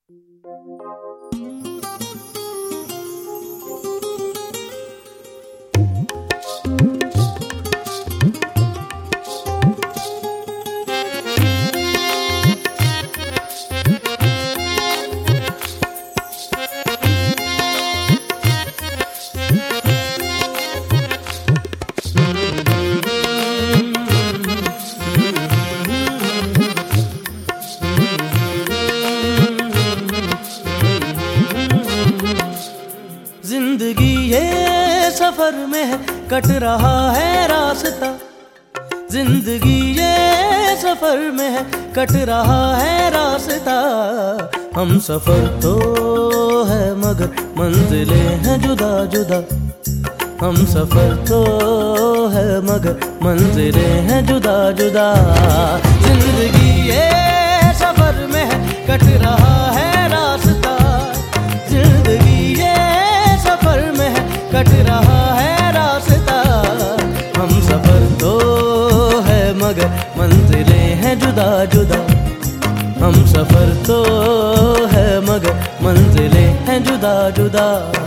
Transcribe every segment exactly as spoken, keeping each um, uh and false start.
जिंदगी ये सफर में है, कट रहा है रास्ता। जिंदगी ये सफर में है, कट रहा है रास्ता। हम सफर तो है मगर मंजिलें हैं जुदा जुदा। हम सफर तो है मगर मंजिलें हैं जुदा जुदा। जिंदगी ये सफर में है, कट रहा है रास्ता। जिंदगी ये सफर में है, कट रहा है रास्ता। हम सफर तो है मगर मंजिलें हैं जुदा जुदा। हम सफर तो है मगर मंजिलें हैं जुदा जुदा।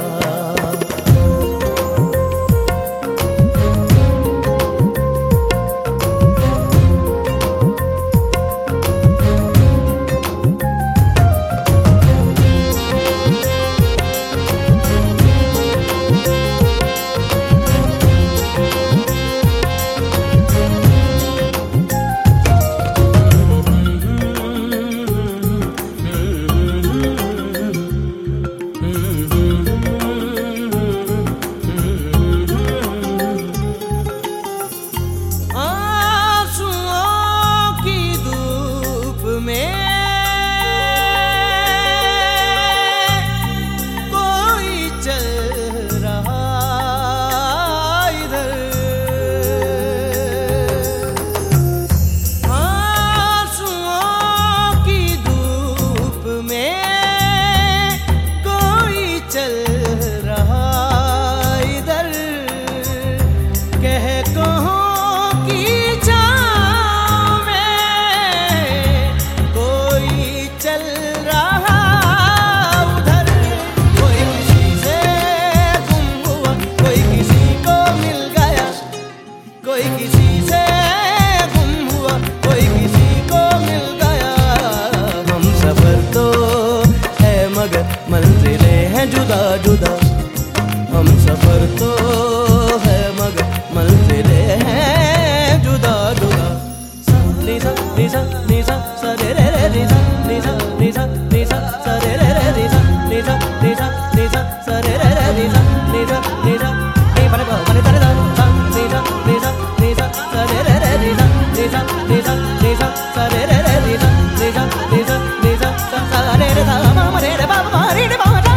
कोई किसी से गुम हुआ, कोई किसी को मिल गया। हम सफर तो है मगर मंजिलें हैं जुदा जुदा। हम सफर तो है मगर मंजिलें हैं जुदा जुदा। निसा निसा निसा सा रे रे रे निसा निसा निसा निसा सा रे रे रे निसा निसा निसा निसा सा रे रे रे निसा निसा निसा नी परे को परे तरे दा सा निसा निसा निसा सा रे रे रे निसा निसा निसा निसा सा रे रे रे निसा निसा निसा निसा सा रे रे सा मा मा रे रे बा मा रे रे बा मा।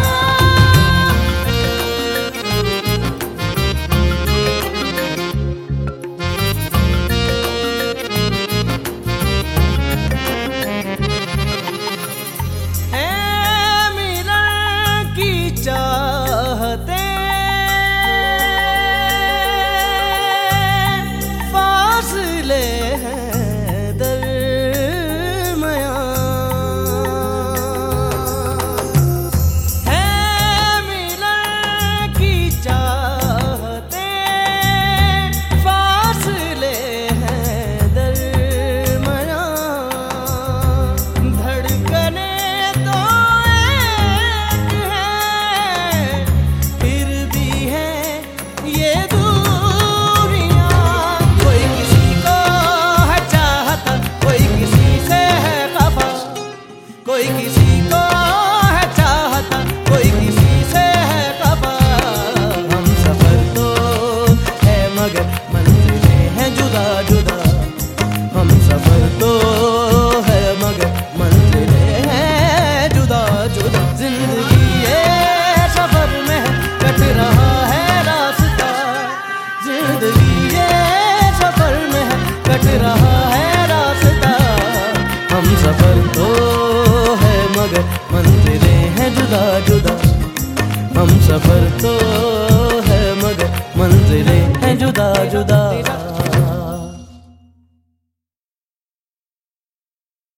चाहते फासले हैं दरमियां, है मिलन की चाहते फासले हैं दरमियां। धड़कने कोई किसी को है चाहता, कोई किसी से है खफा। हम सफर तो है मगर मंजिलें हैं जुदा जुदा। हम सफर तो है मगर मंजिलें हैं जुदा जुदा। जिंदगी ये सफर में है, कट रहा है रास्ता। जिंदगी ये सफर में है, कट रहा है रास्ता। हम सफर तो मगर मंजिलें हैं जुदा जुदा। हम सफर तो है मगर मंजिलें हैं जुदा जुदा।